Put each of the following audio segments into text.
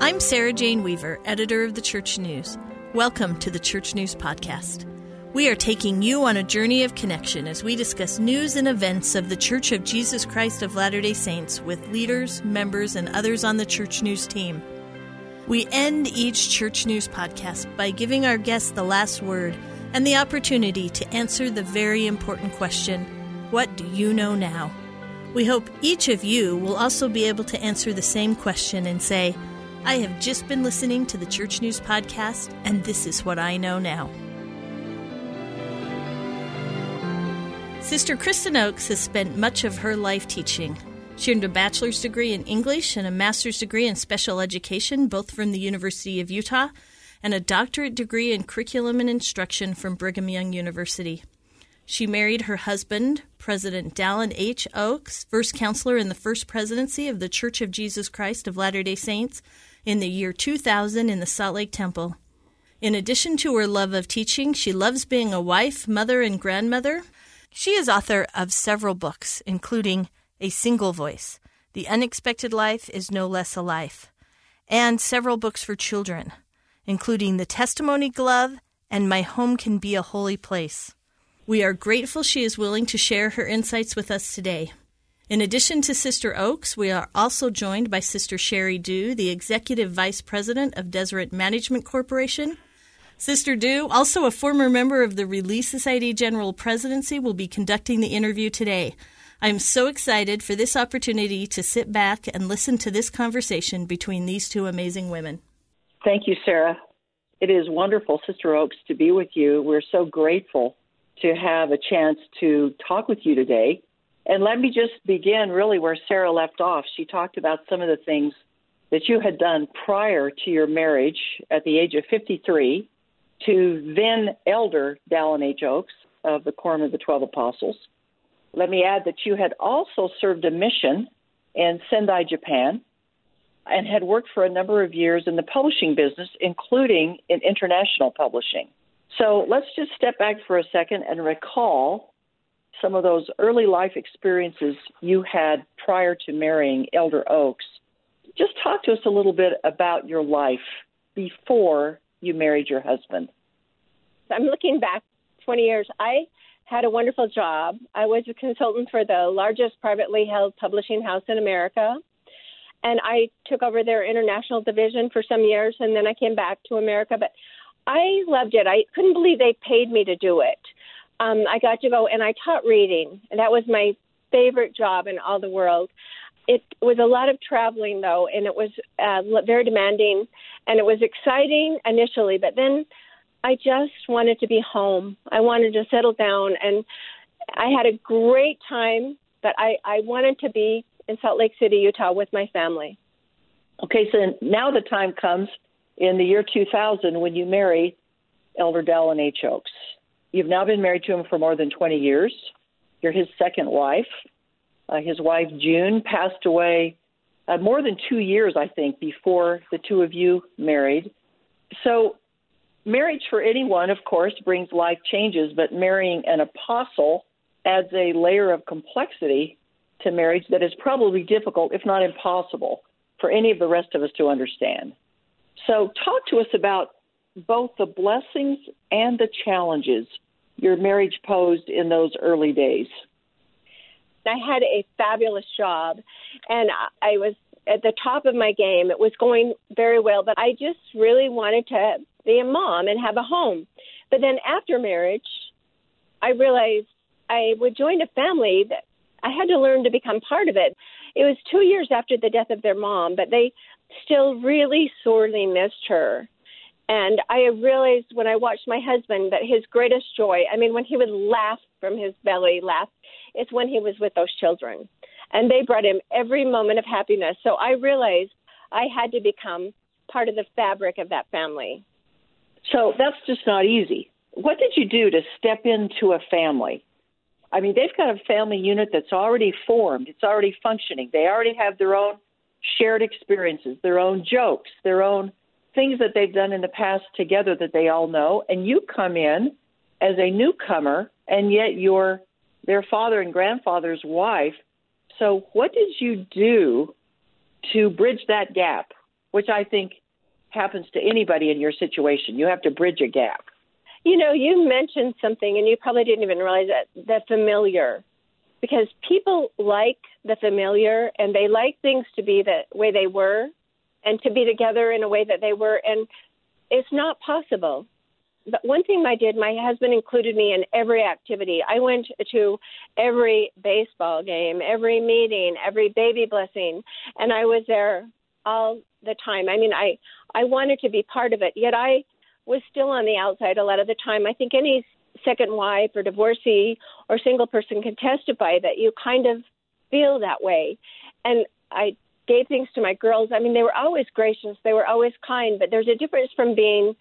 I'm Sarah Jane Weaver, editor of the Church News. Welcome to the Church News Podcast. We are taking you on a journey of connection as we discuss news and events of the Church of Jesus Christ of Latter-day Saints with leaders, members, and others on the Church News team. We end each Church News podcast by giving our guests the last word and the opportunity to answer the very important question, what do you know now? We hope each of you will also be able to answer the same question and say, I have just been listening to the Church News Podcast, and this is what I know now. Sister Kristen Oakes has spent much of her life teaching. She earned a bachelor's degree in English and a master's degree in special education, both from the University of Utah, and a doctorate degree in curriculum and instruction from Brigham Young University. She married her husband, President Dallin H. Oakes, first counselor in the First Presidency of the Church of Jesus Christ of Latter-day Saints, in the year 2000 in the Salt Lake Temple. In addition to her love of teaching, she loves being a wife, mother, and grandmother. She is author of several books, including A Single Voice, The Unexpected Life is No Less a Life, and several books for children, including The Testimony Glove and My Home Can Be a Holy Place. We are grateful she is willing to share her insights with us today. In addition to Sister Oakes, we are also joined by Sister Sherry Dew, the Executive Vice President of Deseret Management Corporation. Sister Dew, also a former member of the Relief Society General Presidency, will be conducting the interview today. I am so excited for this opportunity to sit back and listen to this conversation between these two amazing women. Thank you, Sarah. It is wonderful, Sister Oakes, to be with you. We're so grateful to have a chance to talk with you today. And let me just begin really where Sarah left off. She talked about some of the things that you had done prior to your marriage at the age of 53 to then Elder Dallin H. Oakes of the Quorum of the 12 Apostles. Let me add that you had also served a mission in Sendai, Japan, and had worked for a number of years in the publishing business, including in international publishing. So let's just step back for a second and recall some of those early life experiences you had prior to marrying Elder Oakes. Just talk to us a little bit about your life before you married your husband. I'm looking back 20 years. I had a wonderful job. I was a consultant for the largest privately held publishing house in America, and I took over their international division for some years, and then I came back to America. But I loved it. I couldn't believe they paid me to do it. I got to go, and I taught reading, and that was my favorite job in all the world. It was a lot of traveling, though, and it was very demanding, and it was exciting initially, but then I just wanted to be home. I wanted to settle down, and I had a great time, but I wanted to be in Salt Lake City, Utah with my family. Okay, so now the time comes in the year 2000 when you marry Elder Dallin H. Oakes. You've now been married to him for more than 20 years. You're his second wife. His wife, June, passed away more than 2 years, I think, before the two of you married. So marriage for anyone, of course, brings life changes, but marrying an apostle adds a layer of complexity to marriage that is probably difficult, if not impossible, for any of the rest of us to understand. So talk to us about both the blessings and the challenges your marriage posed in those early days. I had a fabulous job, and I was at the top of my game. It was going very well, but I just really wanted to be a mom and have a home. But then after marriage, I realized I would join a family that I had to learn to become part of it. It was 2 years after the death of their mom, but they still really sorely missed her. And I realized when I watched my husband that his greatest joy, when he would laugh from his belly, it's when he was with those children. And they brought him every moment of happiness. So I realized I had to become part of the fabric of that family. So that's just not easy. What did you do to step into a family? They've got a family unit that's already formed. It's already functioning. They already have their own shared experiences, their own jokes, their own things that they've done in the past together that they all know, and you come in as a newcomer, and yet you're their father and grandfather's wife. So what did you do to bridge that gap? which I think happens to anybody in your situation. You have to bridge a gap. You know, you mentioned something, and you probably didn't even realize that, the familiar. Because people like the familiar, and they like things to be the way they were and to be together in a way that they were. And it's not possible. But one thing I did, my husband included me in every activity. I went to every baseball game, every meeting, every baby blessing, and I was there all the time. I mean, I wanted to be part of it, yet I was still on the outside a lot of the time. I think any second wife or divorcee or single person can testify that you kind of feel that way. And I gave things to my girls. I mean, they were always gracious. They were always kind, but there's a difference from being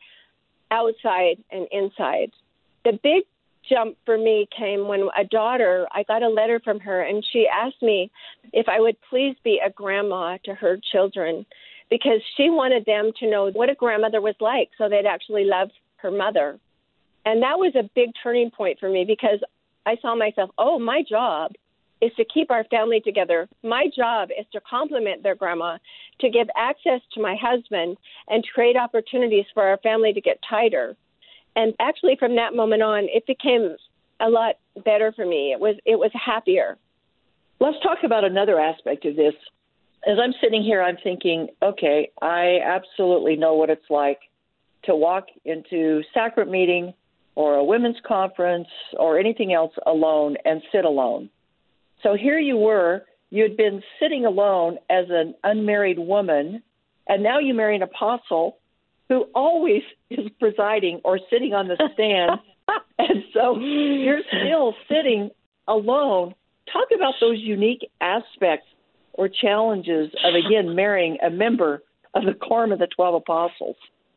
outside and inside. The big jump for me came when a daughter, I got a letter from her, and she asked me if I would please be a grandma to her children, because she wanted them to know what a grandmother was like so they'd actually love her mother. And that was a big turning point for me, because I saw myself, my job is to keep our family together. My job is to compliment their grandma, to give access to my husband, and create opportunities for our family to get tighter. And actually, from that moment on, it became a lot better for me. It was happier. Let's talk about another aspect of this. As I'm sitting here, I'm thinking, okay, I absolutely know what it's like to walk into sacrament meeting or a women's conference or anything else alone and sit alone. So here you were, you had been sitting alone as an unmarried woman, and now you marry an apostle who always is presiding or sitting on the stand. And so you're still sitting alone. Talk about those unique aspects or challenges of, again, marrying a member of the Quorum of the 12 Apostles.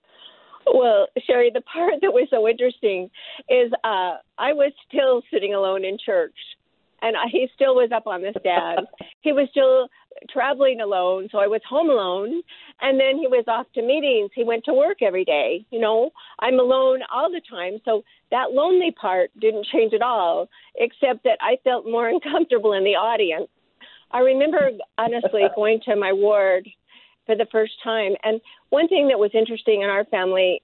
Well, Sherry, the part that was so interesting is I was still sitting alone in church, and he still was up on the stand. He was still traveling alone, so I was home alone, and then he was off to meetings. He went to work every day. You know, I'm alone all the time, so that lonely part didn't change at all, except that I felt more uncomfortable in the audience. I remember, honestly, going to my ward for the first time. And one thing that was interesting in our family,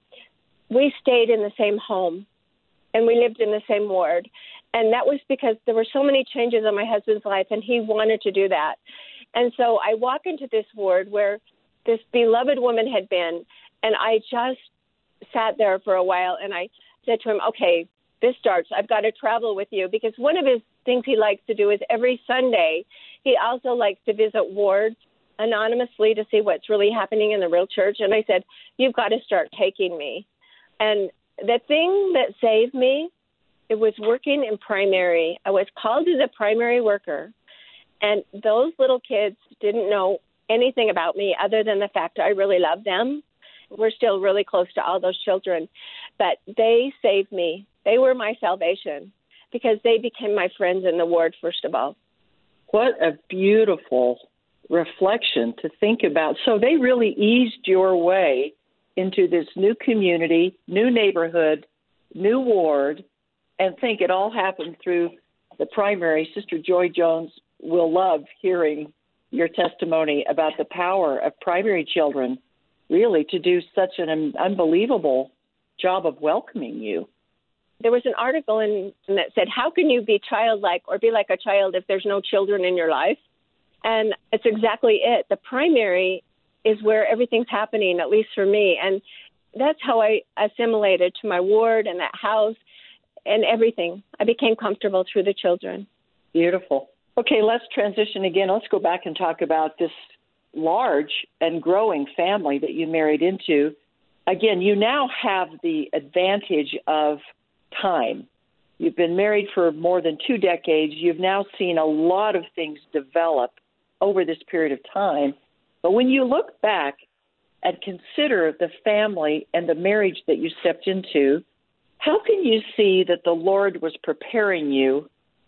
we stayed in the same home and we lived in the same ward. And that was because there were so many changes in my husband's life, and he wanted to do that. And so I walk into this ward where this beloved woman had been, and I just sat there for a while, and I said to him, okay, this starts. I've got to travel with you, because one of his things he likes to do is every Sunday, he also likes to visit wards anonymously to see what's really happening in the real church. And I said, you've got to start taking me. And the thing that saved me, it was working in primary. I was called as a primary worker, and those little kids didn't know anything about me other than the fact I really loved them. We're still really close to all those children, but they saved me. They were my salvation because they became my friends in the ward, first of all. What a beautiful reflection to think about. So they really eased your way into this new community, new neighborhood, new ward, and think it all happened through the primary. Sister Joy Jones will love hearing your testimony about the power of primary children, really, to do such an unbelievable job of welcoming you. There was an article that said, how can you be childlike or be like a child if there's no children in your life? And it's exactly it. The primary is where everything's happening, at least for me. And that's how I assimilated to my ward and that house and everything. I became comfortable through the children. Beautiful. Okay, let's transition again. Let's go back and talk about this large and growing family that you married into. Again, you now have the advantage of time. You've been married for more than 2 decades. You've now seen a lot of things develop over this period of time. But when you look back and consider the family and the marriage that you stepped into, how can you see that the Lord was preparing you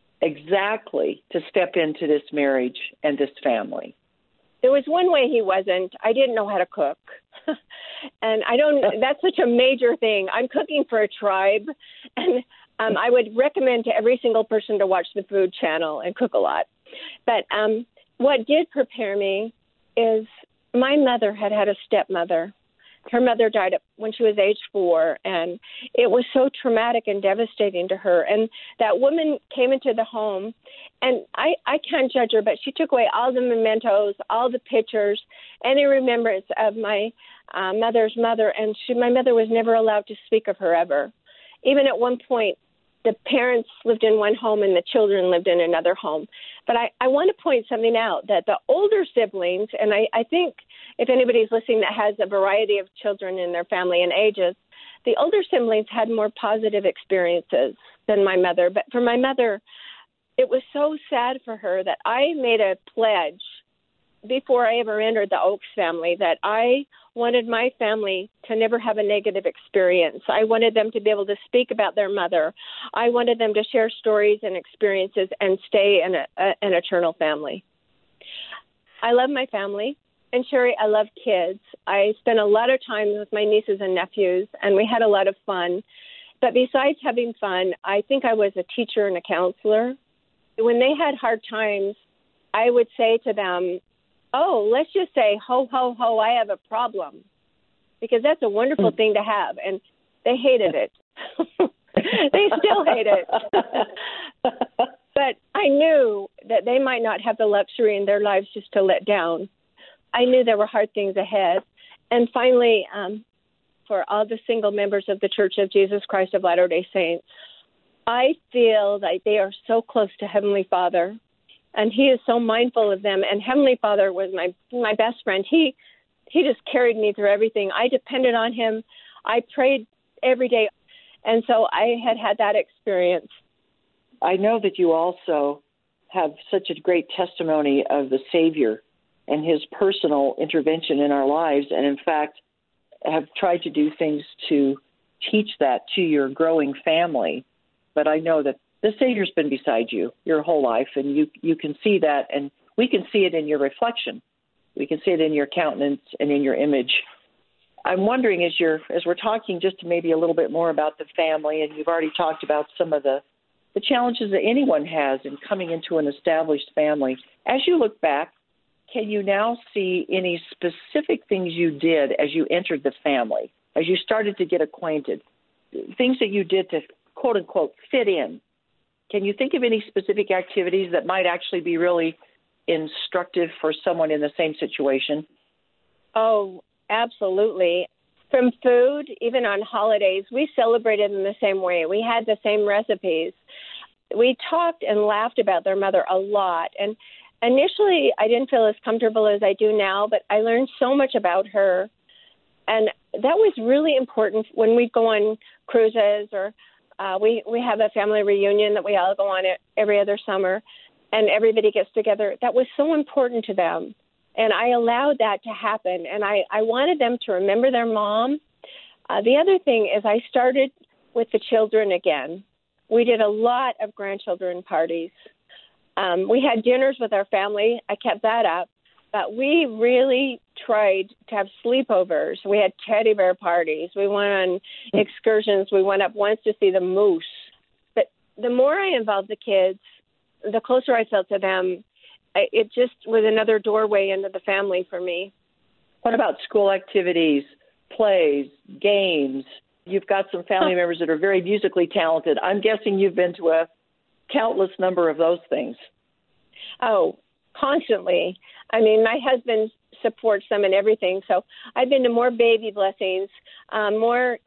exactly to step into this marriage and this family? There was one way he wasn't. I didn't know how to cook. And that's such a major thing. I'm cooking for a tribe, and I would recommend to every single person to watch the Food Channel and cook a lot. But what did prepare me is my mother had a stepmother. Her mother died when she was age 4, and it was so traumatic and devastating to her. And that woman came into the home, and I can't judge her, but she took away all the mementos, all the pictures, any remembrance of my mother's mother, and my mother was never allowed to speak of her ever. Even at one point, the parents lived in one home and the children lived in another home. But I want to point something out, that the older siblings, and I think if anybody's listening that has a variety of children in their family and ages, the older siblings had more positive experiences than my mother. But for my mother, it was so sad for her that I made a pledge before I ever entered the Oaks family that I wanted my family to never have a negative experience. I wanted them to be able to speak about their mother. I wanted them to share stories and experiences and stay in an eternal family. I love my family. And Sherry, I love kids. I spent a lot of time with my nieces and nephews, and we had a lot of fun. But besides having fun, I think I was a teacher and a counselor. When they had hard times, I would say to them, oh, let's just say, ho, ho, ho, I have a problem. Because that's a wonderful thing to have. And they hated it. They still hate it. But I knew that they might not have the luxury in their lives just to let down. I knew there were hard things ahead. And finally, for all the single members of the Church of Jesus Christ of Latter-day Saints, I feel that they are so close to Heavenly Father, and He is so mindful of them. And Heavenly Father was my best friend. He just carried me through everything. I depended on Him. I prayed every day. And so I had that experience. I know that you also have such a great testimony of the Savior and His personal intervention in our lives, and in fact have tried to do things to teach that to your growing family. But I know that the Savior's been beside you your whole life, and you can see that, and we can see it in your reflection. We can see it in your countenance and in your image. I'm wondering, as we're talking just maybe a little bit more about the family, and you've already talked about some of the challenges that anyone has in coming into an established family. As you look back, can you now see any specific things you did as you entered the family, as you started to get acquainted, things that you did to, quote unquote, fit in? Can you think of any specific activities that might actually be really instructive for someone in the same situation? Oh, absolutely. From food, even on holidays, we celebrated in the same way. We had the same recipes. We talked and laughed about their mother a lot. And initially, I didn't feel as comfortable as I do now, but I learned so much about her. And that was really important when we go on cruises, or we have a family reunion that we all go on every other summer, and everybody gets together. That was so important to them. And I allowed that to happen. And I wanted them to remember their mom. The other thing is I started with the children again. We did a lot of grandchildren parties. We had dinners with our family. I kept that up. But we really tried to have sleepovers. We had teddy bear parties. We went on excursions. We went up once to see the moose. But the more I involved the kids, the closer I felt to them. It just was another doorway into the family for me. What about school activities, plays, games? You've got some family members that are very musically talented. I'm guessing you've been to a countless number of those things. Oh, constantly. I mean, my husband supports them in everything. So I've been to more baby blessings, more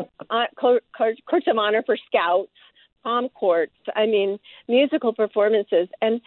courts of honor for scouts, prom courts, musical performances. And,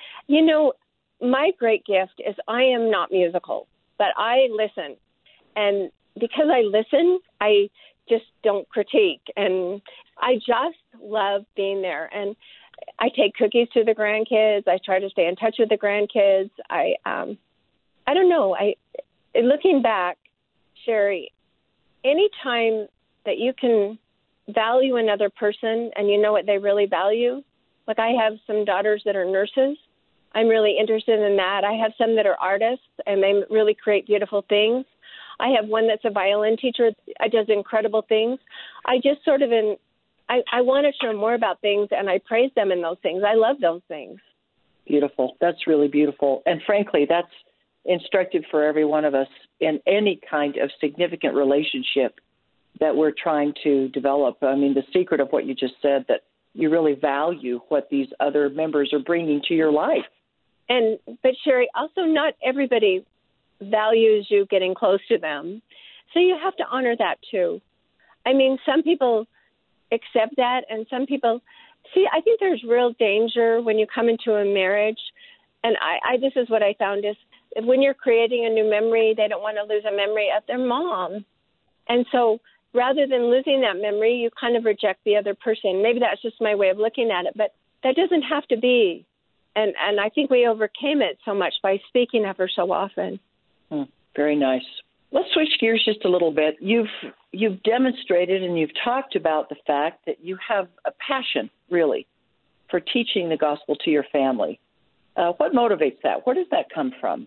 my great gift is I am not musical, but I listen. And because I listen, I just don't critique. And I just love being there. And I take cookies to the grandkids. I try to stay in touch with the grandkids. I don't know. Looking back, Sherry, any time that you can value another person and you know what they really value, like I have some daughters that are nurses. I'm really interested in that. I have some that are artists, and they really create beautiful things. I have one that's a violin teacher that does incredible things. I just sort of I want to know more about things, and I praise them in those things. I love those things. Beautiful. That's really beautiful. And frankly, that's instructive for every one of us in any kind of significant relationship that we're trying to develop. I mean, the secret of what you just said, that you really value what these other members are bringing to your life. But Sherry, also not everybody values you getting close to them. So you have to honor that too. I mean, some people accept that, and some people I think there's real danger when you come into a marriage. And I this is what I found is when you're creating a new memory, they don't want to lose a memory of their mom. And so rather than losing that memory, you kind of reject the other person. Maybe that's just my way of looking at it, but that doesn't have to be. And I think we overcame it so much by speaking of her so often. Very nice. Let's switch gears just a little bit. You've demonstrated and you've talked about the fact that you have a passion, really, for teaching the gospel to your family. What motivates that? Where does that come from?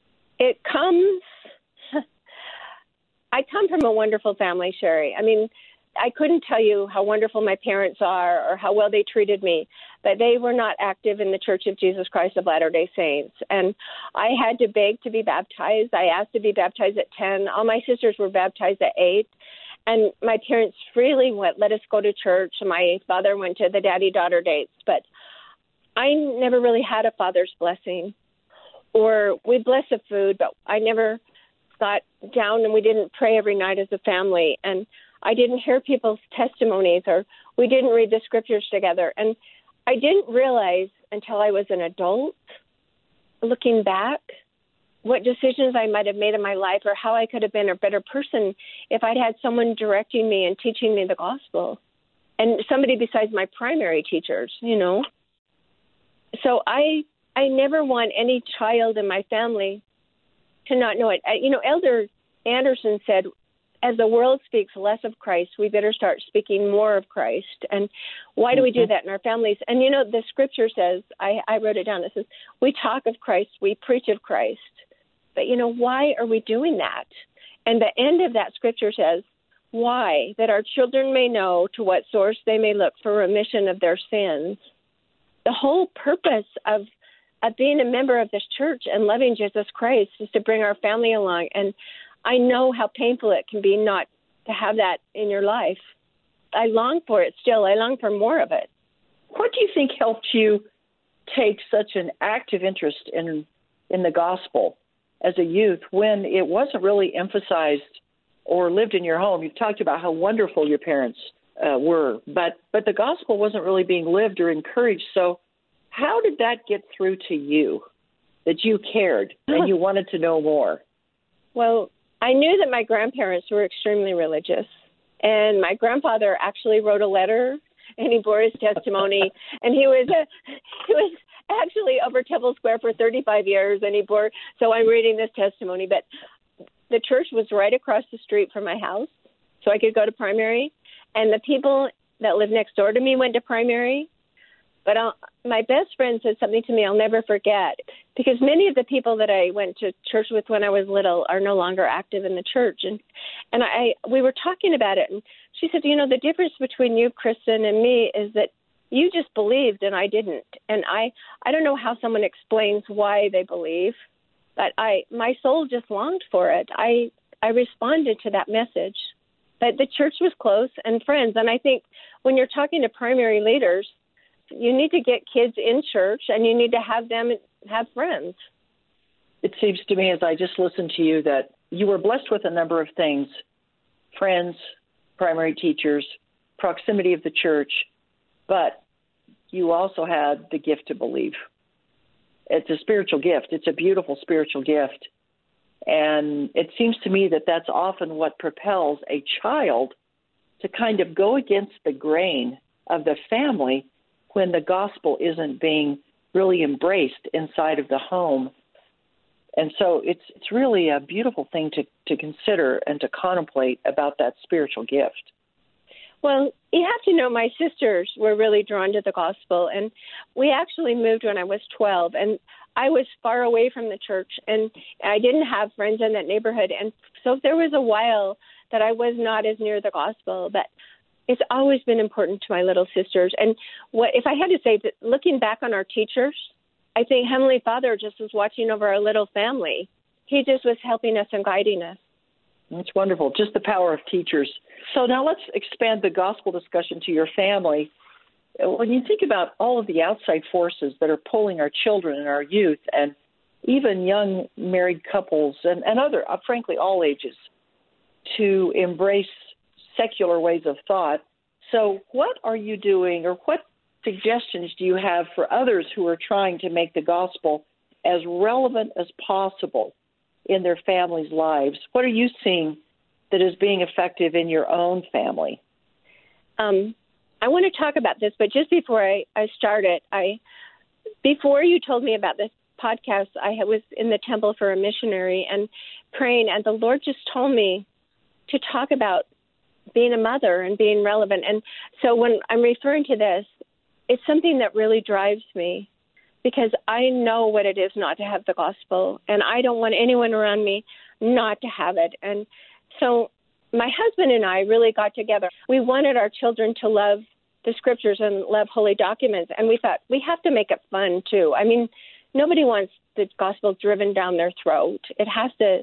I come from a wonderful family, Sherry. I mean, I couldn't tell you how wonderful my parents are or how well they treated me, but they were not active in the Church of Jesus Christ of Latter-day Saints. And I had to beg to be baptized. I asked to be baptized at 10. All my sisters were baptized at 8. And my parents freely let us go to church. My father went to the daddy-daughter dates. But I never really had a father's blessing. Or we bless the food, but I never got down and we didn't pray every night as a family. And I didn't hear people's testimonies, or we didn't read the scriptures together. And I didn't realize until I was an adult, looking back, what decisions I might have made in my life or how I could have been a better person if I'd had someone directing me and teaching me the gospel, and somebody besides my primary teachers, you know. So I never want any child in my family to not know it. Elder Anderson said, as the world speaks less of Christ, we better start speaking more of Christ. And why do we do that in our families? And, the scripture says, I wrote it down, it says, we talk of Christ, we preach of Christ. But, why are we doing that? And the end of that scripture says, why? That our children may know to what source they may look for remission of their sins. The whole purpose of being a member of this church and loving Jesus Christ is to bring our family along. And I know how painful it can be not to have that in your life. I long for it still. I long for more of it. What do you think helped you take such an active interest in the gospel as a youth when it wasn't really emphasized or lived in your home? You've talked about how wonderful your parents were, but the gospel wasn't really being lived or encouraged. So how did that get through to you, that you cared and you wanted to know more? Well, I knew that my grandparents were extremely religious, and my grandfather actually wrote a letter, and he bore his testimony, and he was actually over Temple Square for 35 years, and so I'm reading this testimony, but the church was right across the street from my house, so I could go to primary, and the people that lived next door to me went to primary. But my best friend said something to me I'll never forget, because many of the people that I went to church with when I was little are no longer active in the church. And we were talking about it, and she said, the difference between you, Kristen, and me is that you just believed and I didn't. And I don't know how someone explains why they believe, but my soul just longed for it. I responded to that message. But the church was close and friends. And I think when you're talking to primary leaders, you need to get kids in church, and you need to have them have friends. It seems to me, as I just listened to you, that you were blessed with a number of things: friends, primary teachers, proximity of the church, but you also had the gift to believe. It's a spiritual gift. It's a beautiful spiritual gift. And it seems to me that that's often what propels a child to kind of go against the grain of the family when the gospel isn't being really embraced inside of the home. And so it's really a beautiful thing to consider and to contemplate about that spiritual gift. Well, you have to know my sisters were really drawn to the gospel, and we actually moved when I was 12, and I was far away from the church, and I didn't have friends in that neighborhood. And so there was a while that I was not as near the gospel, but it's always been important to my little sisters. And what if I had to say, that looking back on our teachers, I think Heavenly Father just was watching over our little family. he just was helping us and guiding us. That's wonderful. Just the power of teachers. So now let's expand the gospel discussion to your family. When you think about all of the outside forces that are pulling our children and our youth and even young married couples and other, frankly, all ages, to embrace secular ways of thought. So what are you doing, or what suggestions do you have for others who are trying to make the gospel as relevant as possible in their families' lives? What are you seeing that is being effective in your own family? I want to talk about this, but just before I start it, before you told me about this podcast, I was in the temple for a missionary and praying, and the Lord just told me to talk about being a mother and being relevant. And so when I'm referring to this, it's something that really drives me, because I know what it is not to have the gospel, and I don't want anyone around me not to have it. And so my husband and I really got together. We wanted our children to love the scriptures and love holy documents, and we thought we have to make it fun too. I mean, nobody wants the gospel driven down their throat. It has to,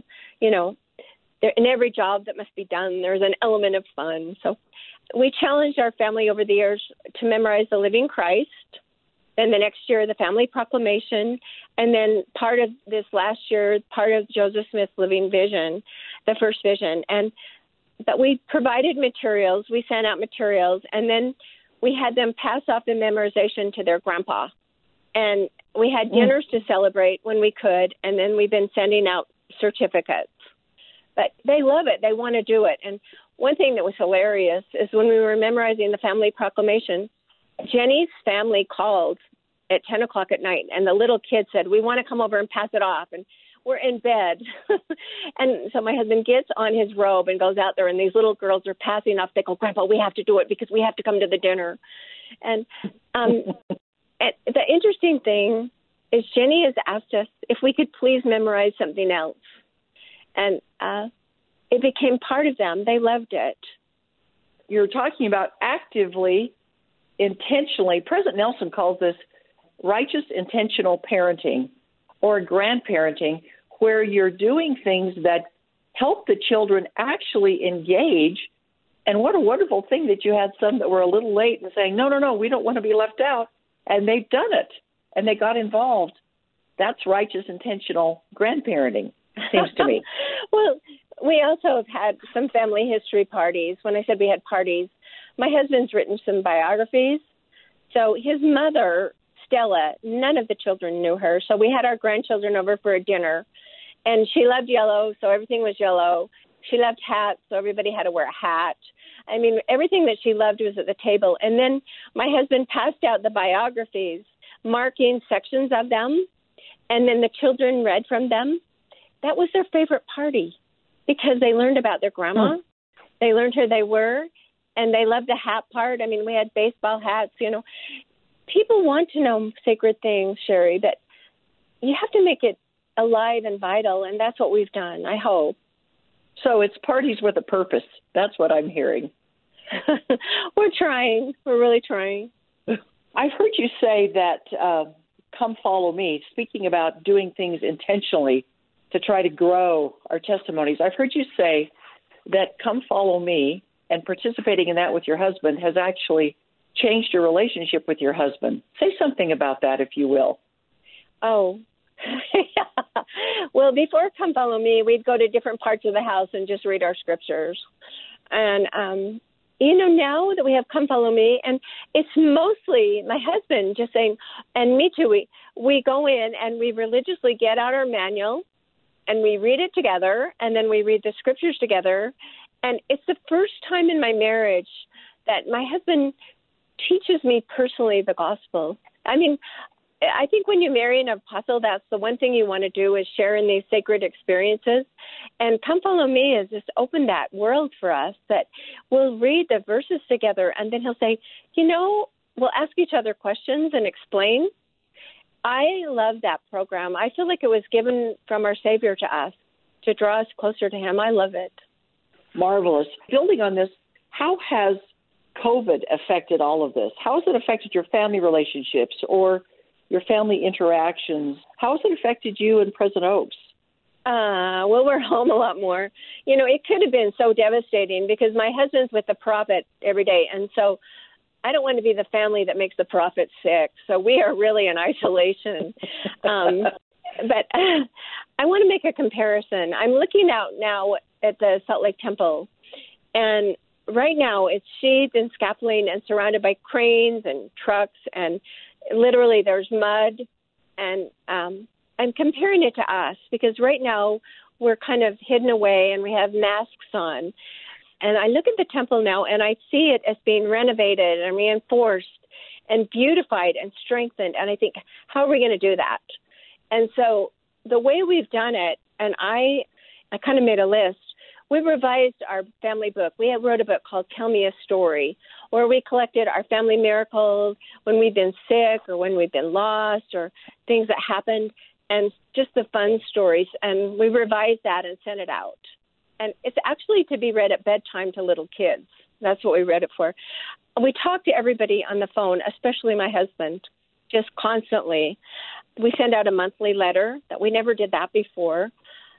in every job that must be done, there's an element of fun. So we challenged our family over the years to memorize the Living Christ. Then the next year, the Family Proclamation. And then part of this last year, part of Joseph Smith's Living Vision, the first vision. But we provided materials. We sent out materials. And then we had them pass off the memorization to their grandpa. And we had dinners to celebrate when we could. And then we've been sending out certificates. But they love it. They want to do it. And one thing that was hilarious is when we were memorizing the Family Proclamation, Jenny's family called at 10 o'clock at night, and the little kid said, we want to come over and pass it off. And we're in bed. And so my husband gets on his robe and goes out there, and these little girls are passing off. They go, Grandpa, we have to do it because we have to come to the dinner. And the interesting thing is Jenny has asked us if we could please memorize something else. And it became part of them. They loved it. You're talking about actively, intentionally. President Nelson calls this righteous intentional parenting or grandparenting, where you're doing things that help the children actually engage. And what a wonderful thing that you had some that were a little late and saying, no, we don't want to be left out. And they've done it, and they got involved. That's righteous intentional grandparenting, seems to me. Well, we also have had some family history parties. When I said we had parties, my husband's written some biographies. So his mother, Stella, none of the children knew her. So we had our grandchildren over for a dinner. And she loved yellow, so everything was yellow. She loved hats, so everybody had to wear a hat. I mean, everything that she loved was at the table. And then my husband passed out the biographies, marking sections of them. And then the children read from them. That was their favorite party because they learned about their grandma. They learned who they were. And they loved the hat part. I mean, we had baseball hats, People want to know sacred things, Sherry, but you have to make it alive and vital, and that's what we've done, I hope. So it's parties with a purpose. That's what I'm hearing. We're trying. We're really trying. I've heard you say that come follow me, speaking about doing things intentionally to try to grow our testimonies. I've heard you say that come follow me and participating in that with your husband has actually changed your relationship with your husband. Say something about that, if you will. Oh, well, before Come Follow Me, we'd go to different parts of the house and just read our scriptures. And, now that we have Come Follow Me, and it's mostly my husband just saying, and me too, we go in and we religiously get out our manual and we read it together, and then we read the scriptures together. And it's the first time in my marriage that my husband teaches me personally the gospel. I mean, I think when you marry an apostle, that's the one thing you want to do is share in these sacred experiences. And Come Follow Me has just opened that world for us that we'll read the verses together, and then he'll say, we'll ask each other questions and explain. I love that program. I feel like it was given from our Savior to us to draw us closer to him. I love it. Marvelous. Building on this, how has COVID affected all of this? How has it affected your family relationships or your family interactions? How has it affected you and President Oaks? Well, we're home a lot more. You know, it could have been so devastating because my husband's with the prophet every day. And so I don't want to be the family that makes the prophet sick. So we are really in isolation. But I want to make a comparison. I'm looking out now at the Salt Lake Temple, and right now it's sheathed in scaffolding and surrounded by cranes and trucks, and literally there's mud. And I'm comparing it to us because right now we're kind of hidden away and we have masks on. And I look at the temple now and I see it as being renovated and reinforced and beautified and strengthened. And I think, how are we going to do that? And so the way we've done it, and I kind of made a list, we revised our family book. We wrote a book called Tell Me a Story, where we collected our family miracles when we've been sick or when we've been lost or things that happened, and just the fun stories. And we revised that and sent it out. And it's actually to be read at bedtime to little kids. That's what we read it for. We talk to everybody on the phone, especially my husband, just constantly. We send out a monthly letter that we never did that before.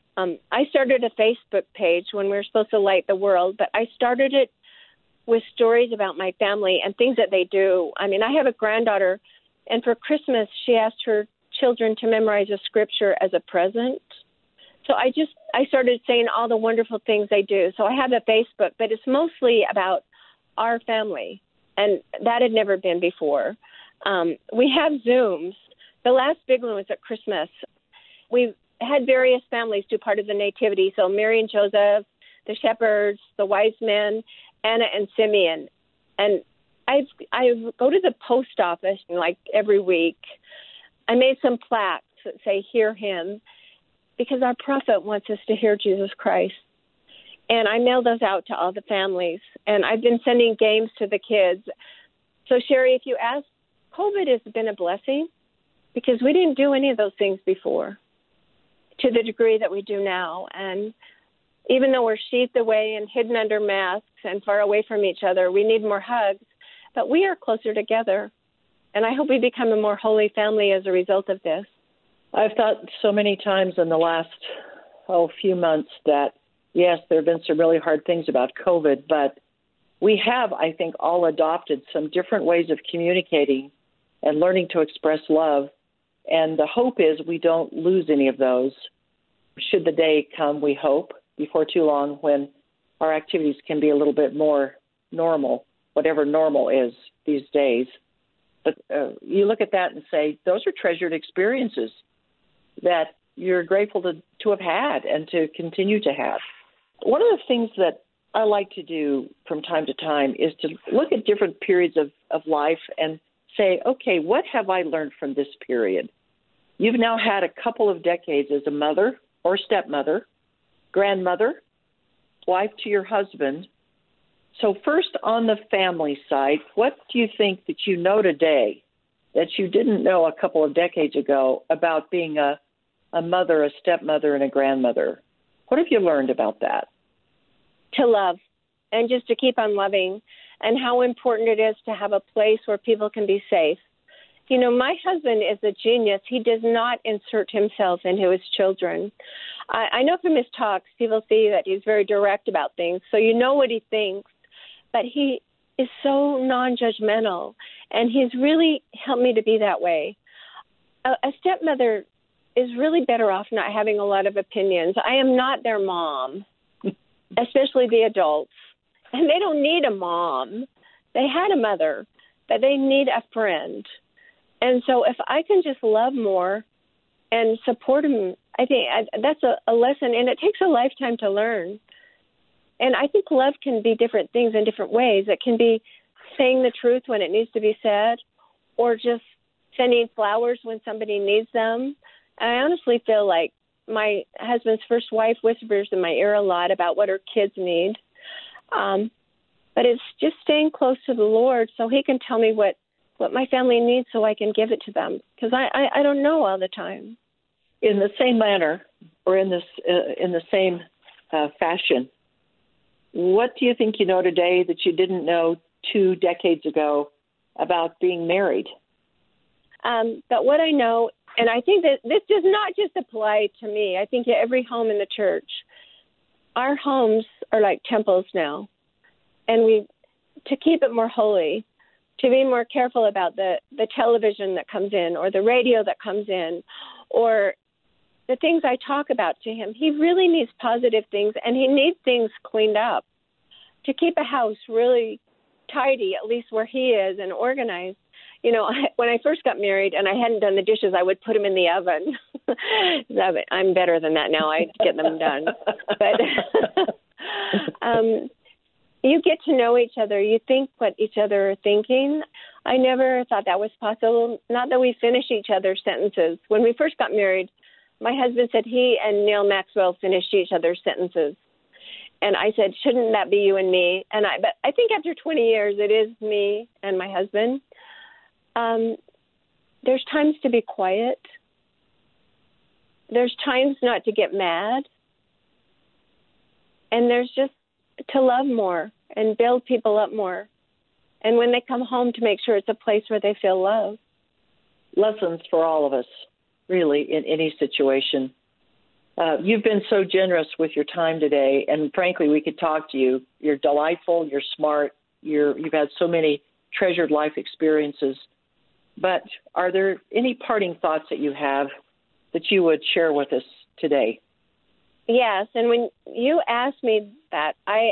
I started a Facebook page when we were supposed to light the world, but I started it with stories about my family and things that they do. I mean, I have a granddaughter, and for Christmas, she asked her children to memorize a scripture as a present. So I started saying all the wonderful things they do. So I have a Facebook, but it's mostly about our family, and that had never been before. We have Zooms. The last big one was at Christmas. We had various families do part of the nativity. So Mary and Joseph, the shepherds, the wise men, Anna and Simeon. And I go to the post office like every week. I made some plaques that say, "Hear him," because our prophet wants us to hear Jesus Christ. And I mail those out to all the families. And I've been sending games to the kids. So, Sherry, if you ask, COVID has been a blessing because we didn't do any of those things before to the degree that we do now. And even though we're sheathed away and hidden under masks and far away from each other, we need more hugs. But we are closer together. And I hope we become a more holy family as a result of this. I've thought so many times in the last few months that, yes, there have been some really hard things about COVID, but we have, I think, all adopted some different ways of communicating and learning to express love. And the hope is we don't lose any of those. Should the day come, we hope, before too long, when our activities can be a little bit more normal, whatever normal is these days. But you look at that and say, those are treasured experiences that you're grateful to have had and to continue to have. One of the things that I like to do from time to time is to look at different periods of life and say, okay, what have I learned from this period? You've now had a couple of decades as a mother or stepmother, grandmother, wife to your husband. So first, on the family side, what do you think that you know today that you didn't know a couple of decades ago about being a mother, a stepmother, and a grandmother? What have you learned about that? To love, and just to keep on loving, and how important it is to have a place where people can be safe. You know, my husband is a genius. He does not insert himself into his children. I know from his talks, people see that he's very direct about things, so you know what he thinks. But he is so non-judgmental, and he's really helped me to be that way. A stepmother is really better off not having a lot of opinions. I am not their mom, especially the adults. And they don't need a mom. They had a mother, but they need a friend. And so if I can just love more and support them, I think that's a lesson, and it takes a lifetime to learn. And I think love can be different things in different ways. It can be saying the truth when it needs to be said, or just sending flowers when somebody needs them. And I honestly feel like my husband's first wife whispers in my ear a lot about what her kids need. But it's just staying close to the Lord so he can tell me what my family needs so I can give it to them, because I don't know all the time. In the same manner, or in the same fashion, what do you think you know today that you didn't know 2 decades ago about being married? But what I know And I think that this does not just apply to me. I think every home in the church. Our homes are like temples now. And to keep it more holy, to be more careful about the television that comes in or the radio that comes in or the things I talk about to him. He really needs positive things, and he needs things cleaned up. To keep a house really tidy, at least where he is, and organized. You know, when I first got married and I hadn't done the dishes, I would put them in the oven. I'm better than that now. I get them done. But you get to know each other. You think what each other are thinking. I never thought that was possible. Not that we finish each other's sentences. When we first got married, my husband said he and Neil Maxwell finished each other's sentences. And I said, shouldn't that be you and me? But I think after 20 years, it is me and my husband. There's times to be quiet. There's times not to get mad. And there's just to love more and build people up more. And when they come home, to make sure it's a place where they feel love. Lessons for all of us, really, in any situation. You've been so generous with your time today, and frankly, we could talk to you. You're delightful, you're smart, you've had so many treasured life experiences. But are there any parting thoughts that you have that you would share with us today? Yes, and when you asked me that, I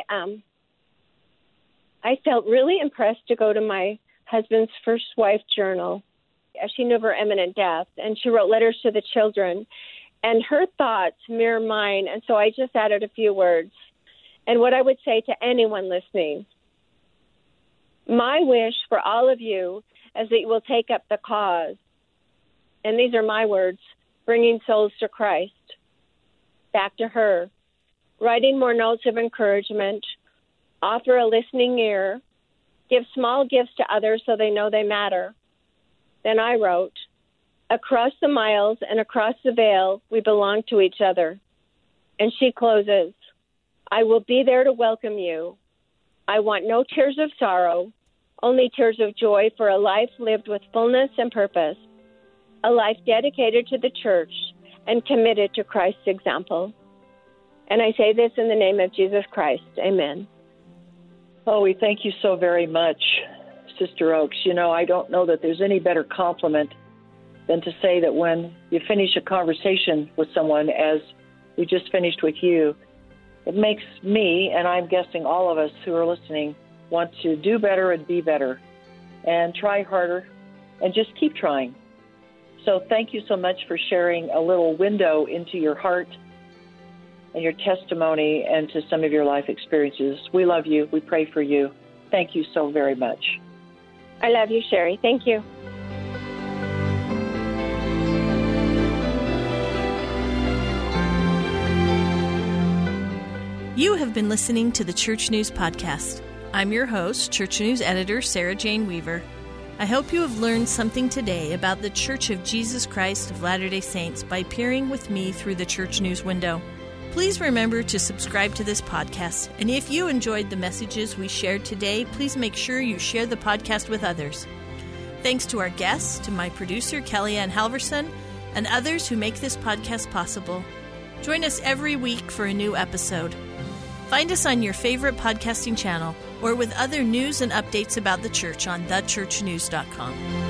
felt really impressed to go to my husband's first wife journal. She knew of her imminent death, and she wrote letters to the children. And her thoughts mirror mine, and so I just added a few words. And what I would say to anyone listening, my wish for all of you is that you will take up the cause, and these are my words, bringing souls to Christ, back to her, writing more notes of encouragement, offer a listening ear, give small gifts to others so they know they matter. Then I wrote, across the miles and across the veil, we belong to each other. And she closes, I will be there to welcome you. I want no tears of sorrow, only tears of joy for a life lived with fullness and purpose, a life dedicated to the church and committed to Christ's example. And I say this in the name of Jesus Christ. Amen. Oh, we thank you so very much, Sister Oaks. You know, I don't know that there's any better compliment than to say that when you finish a conversation with someone, as we just finished with you, it makes me, and I'm guessing all of us who are listening, want to do better and be better and try harder and just keep trying. So thank you so much for sharing a little window into your heart and your testimony and to some of your life experiences. We love you. We pray for you. Thank you so very much. I love you, Sherry. Thank you. You have been listening to the Church News Podcast. I'm your host, Church News Editor Sarah Jane Weaver. I hope you have learned something today about the Church of Jesus Christ of Latter-day Saints by peering with me through the Church News window. Please remember to subscribe to this podcast, and if you enjoyed the messages we shared today, please make sure you share the podcast with others. Thanks to our guests, to my producer, Kellyanne Halverson, and others who make this podcast possible. Join us every week for a new episode. Find us on your favorite podcasting channel or with other news and updates about the church on thechurchnews.com.